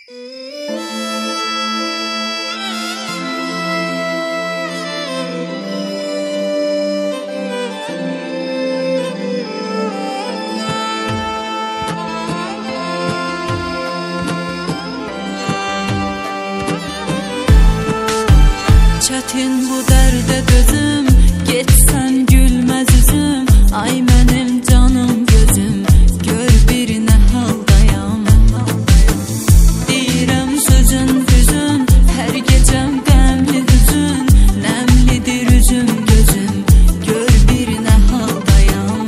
Çətin bu dərdə dözüm, getsən gülməz üzüm. Ay mənim canım gözüm, gör bir nə haldayam. Deyirəm sözün düzün, hər gecəm qəmli hüzün. Nəmlidir üzüm gözüm, gör bir nə haldayam.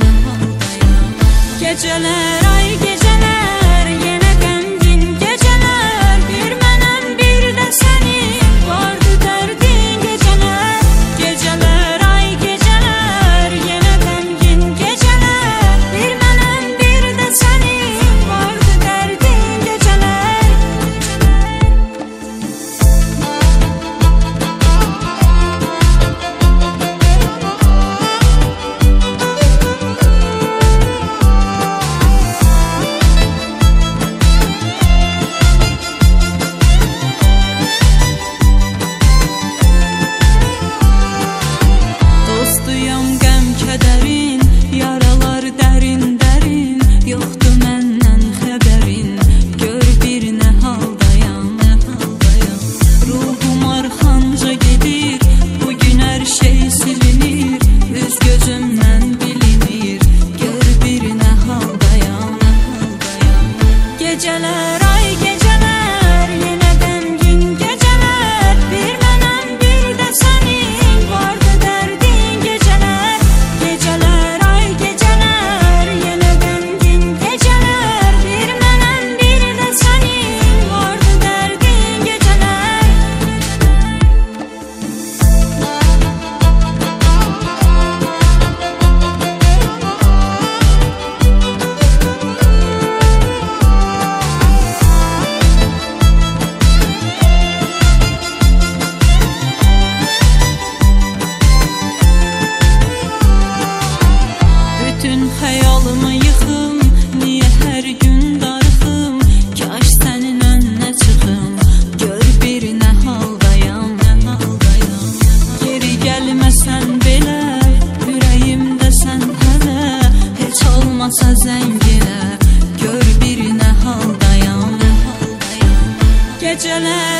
Gecələr ay gecələr, yenə qəmgin gecələr. Bir mənəm bir də sənin, vardı dərdin gecələr. Gecələr ay gecələr, yenə qəmgin gecələr. Bir mənəm bir də sənin, vardı dərdin gecələr. Dostuyam qəm kədərin, yaralar dərin dərin. Yoxdur məndən xəbərin, gör bir nə haldayam. Ruhum arxanca gedir, bugün hər şey silinir. Üz gözümdən bilinir, gör bir nə haldayam. Gecələr ay gecələr, yenə qəmgin gecələr. Bir mənəm bir də sənin, vardı dərdin gecələr. Gecələr ay gecələr, yenə qəmgin gecələr. Bir mənəm bir də sənin, vardı dərdin gecələr. Bütün xəyalımı yıxım, niyə hər gün darıxım? Kaş sənin önünə çıxım, gör bir nə haldayam. Geri gəlməsən belə, ürəyimdə sən hələ. Heç olmasa zəng elə, gör bir nə haldayam. Gecələr